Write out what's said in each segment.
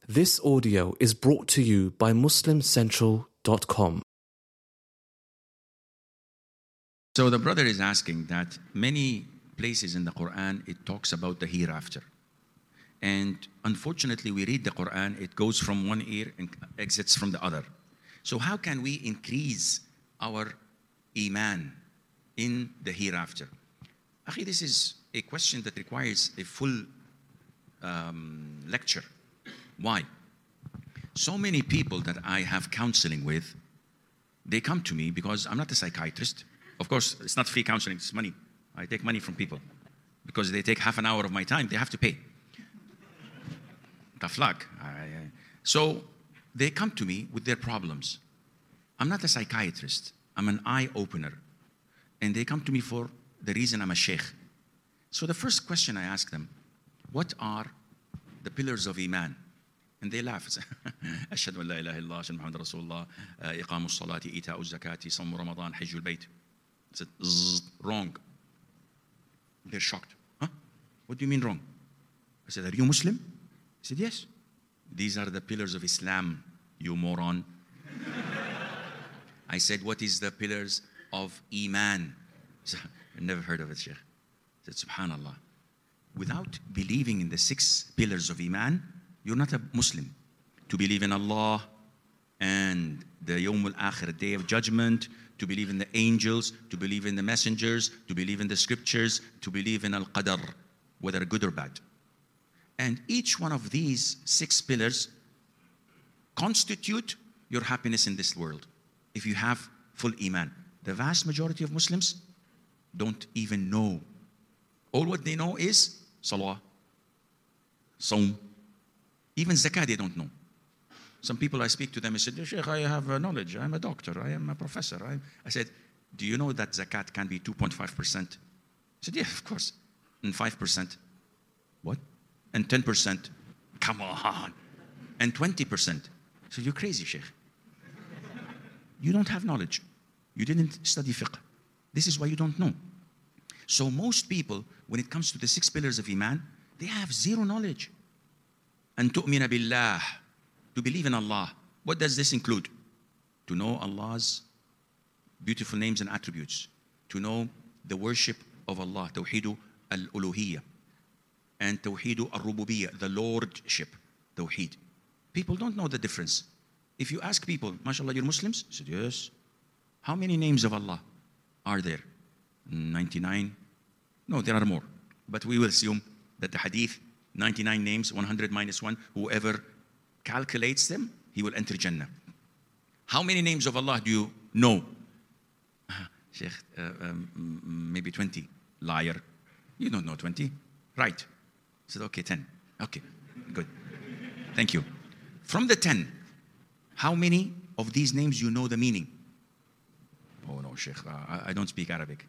This audio is brought to you by MuslimCentral.com. So the brother is asking that many places in the Quran, it talks about the hereafter. And unfortunately, we read the Quran, it goes from one ear and exits from the other. So how can we increase our iman in the hereafter? Akhi, this is a question that requires a full lecture. Why? So many people that I have counseling with, they come to me because I'm not a psychiatrist. Of course, it's not free counseling, it's money. I take money from people because they take half an hour of my time, they have to pay. Tough luck. So they come to me with their problems. I'm not a psychiatrist, I'm an eye opener. And they come to me for the reason I'm a sheikh. So the first question I ask them, what are the pillars of Iman? And they laugh. أشهد أن لا إله إلا الله أشهد محمد رسول الله إقام الصلاة إيتاء الزكاة صوم رمضان حج البيت. I said, wrong. They're shocked. Huh? What do you mean wrong? I said, are you Muslim? He said, yes. These are the pillars of Islam, you moron. I said, what is the pillars of Iman? So, I never heard of it, Sheikh. I said, Subhanallah. Without believing in the 6 pillars of Iman, you're not a Muslim. To believe in Allah and the Yawm al-Akhir, day of judgment, to believe in the angels, to believe in the messengers, to believe in the scriptures, to believe in al-Qadr, whether good or bad. And each one of these 6 pillars constitute your happiness in this world. If you have full Iman. The vast majority of Muslims don't even know. All what they know is Salah, Sawm. Even Zakah they don't know. Some people I speak to them, I said, Sheikh, I have knowledge. I'm a doctor. I am a professor. I said, do you know that Zakat can be 2.5%? I said, yeah, of course. And 5%? What? And 10%? Come on. And 20%? So you're crazy, Sheikh. You don't have knowledge. You didn't study fiqh. This is why you don't know. So most people, when it comes to the 6 pillars of Iman, they have zero knowledge. أن تؤمن بالله, to believe in Allah. What does this include? To know Allah's beautiful names and attributes. To know the worship of Allah, Tawheed al-Uluhiyya. And Tawheed al-Rububiyya, the Lordship, Tawheed. People don't know the difference. If you ask people, mashallah, you're Muslims? I said, yes. How many names of Allah are there? 99? No, there are more. But we will assume that the hadith, 99 names, 100 minus 1, whoever calculates them, he will enter Jannah. How many names of Allah do you know? Sheikh, maybe 20. Liar. You don't know 20. Right. I said, okay, 10. Okay, good. Thank you. From the 10, how many of these names you know the meaning? Oh no, Sheikh, I don't speak Arabic.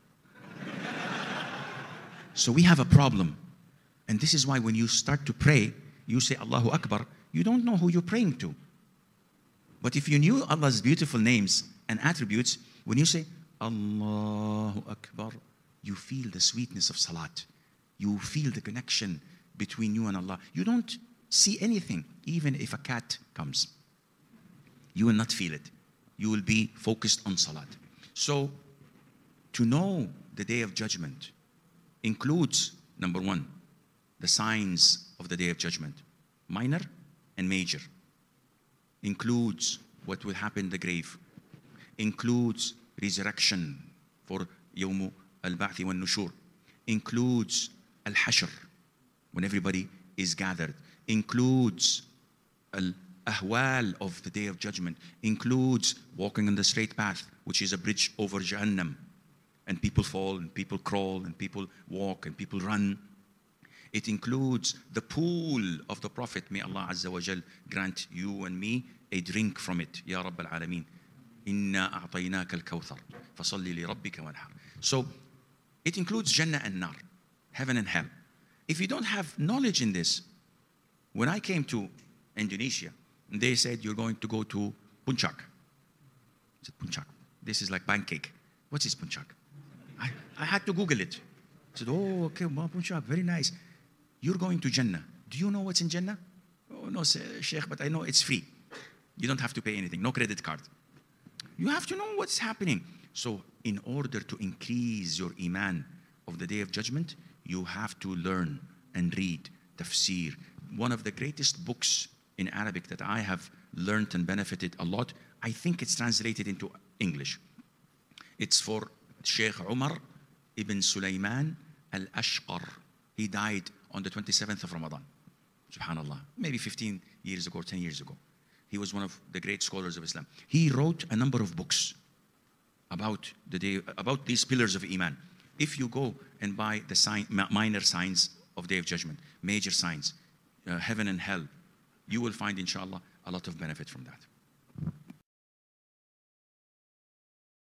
So we have a problem. And this is why when you start to pray, you say Allahu Akbar, you don't know who you're praying to. But if you knew Allah's beautiful names and attributes, when you say Allahu Akbar, you feel the sweetness of salat. You feel the connection between you and Allah. You don't see anything, even if a cat comes. You will not feel it. You will be focused on salat. So, to know the day of judgment includes, number 1, the signs of the day of judgment, minor and major. Includes what will happen in the grave. Includes resurrection for Yawm al-Ba'thi wa nushur. Includes al-Hashr, when everybody is gathered. Includes al-Ahwal of the day of judgment. Includes walking on the straight path, which is a bridge over Jahannam. And people fall, and people crawl, and people walk, and people run. It includes the pool of the Prophet. May Allah Azza wa Jal grant you and me a drink from it. Ya Rabb al-Alameen. Inna a'tainaka al-kawthar. Fasalli li rabbika wanhar. So, it includes Jannah and Nar, heaven and hell. If you don't have knowledge in this, when I came to Indonesia, they said, you're going to go to Puncak. I said, Puncak. This is like pancake. What is Puncak? I had to Google it. I said, oh, okay, Puncak, very nice. You're going to Jannah. Do you know what's in Jannah? Oh, no, Sheikh, but I know it's free. You don't have to pay anything, no credit card. You have to know what's happening. So in order to increase your iman of the Day of Judgment, you have to learn and read tafsir. One of the greatest books in Arabic that I have learned and benefited a lot, I think it's translated into English. It's for Sheikh Umar ibn Sulaiman al-Ashqar. He died on the 27th of Ramadan. Subhanallah. Maybe 15 years ago, 10 years ago. He was one of the great scholars of Islam. He wrote a number of books about the day, about these pillars of Iman. If you go and buy the minor signs of Day of Judgment, major signs, heaven and hell, you will find, inshallah, a lot of benefit from that.